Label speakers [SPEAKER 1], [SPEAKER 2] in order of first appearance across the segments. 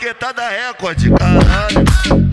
[SPEAKER 1] porque tá da Record, caralho.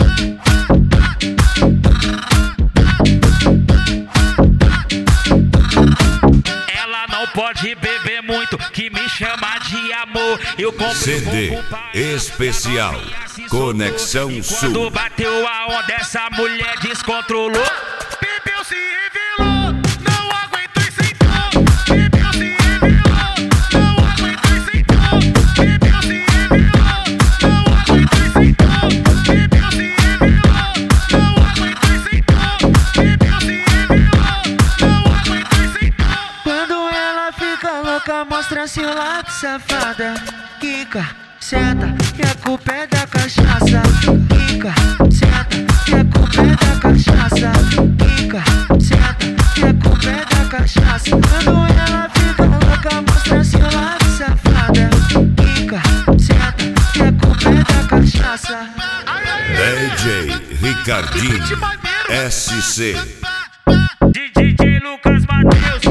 [SPEAKER 2] Ela não pode beber muito, que me chama de amor. Eu comprei
[SPEAKER 3] CD especial Conexão Sul.
[SPEAKER 2] Quando bateu a onda, essa mulher descontrolou.
[SPEAKER 4] Bebeu, se revelou, não aguentou e sentou. Bebeu, se revelou, não aguentou e sentou. Bebeu, se revelou, não aguentou e sentou. Bebeu, se revelou, não aguentou e sentou. Bebeu, se revelou, não aguentou e sentou.
[SPEAKER 5] Quando ela fica louca, mostra seu lado, safada. Quica, senta, e a culpa é da cachaça. Quica, senta, e a culpa é da cachaça. Quica, senta, e a culpa é da cachaça. Quando ela fica louca, mostra seu lado, safada. Quica, senta, e a culpa é da cachaça.
[SPEAKER 3] DJ Ricardinho SC.
[SPEAKER 2] DJ Lucas Matheus.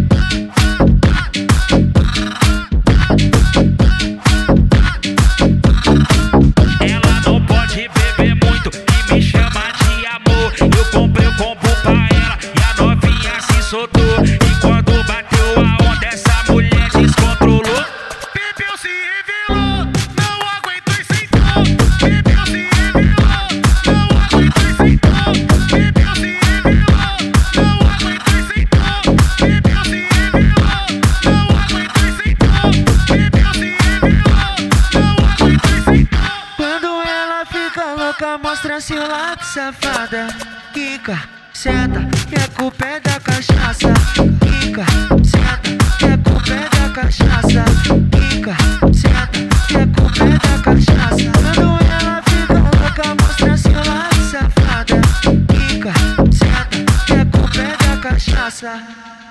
[SPEAKER 2] Ela não pode beber muito, que me chama de amor. Eu comprei o combo pra ela e a novinha se soltou. E quando bateu a onda, essa mulher descontrolou.
[SPEAKER 4] Bebeu, se revelou, não aguentou e sentou. Bebeu, se revelou, não aguentou e sentou. Bebeu, se revelou, não aguentou e sentou. Bebeu, se revelou, não aguentou e sentou. Bebeu, se revelou, não aguentou e sentou.
[SPEAKER 5] Quando ela fica louca, mostra seu lado, safada. Quica, senta, e a culpa é da cachaça. Quica, senta, e a culpa é da cachaça. Quica, senta, e a culpa é da cachaça. Quando ela fica louca, mostra seu lado, safada. Quica, senta, e a culpa é da cachaça.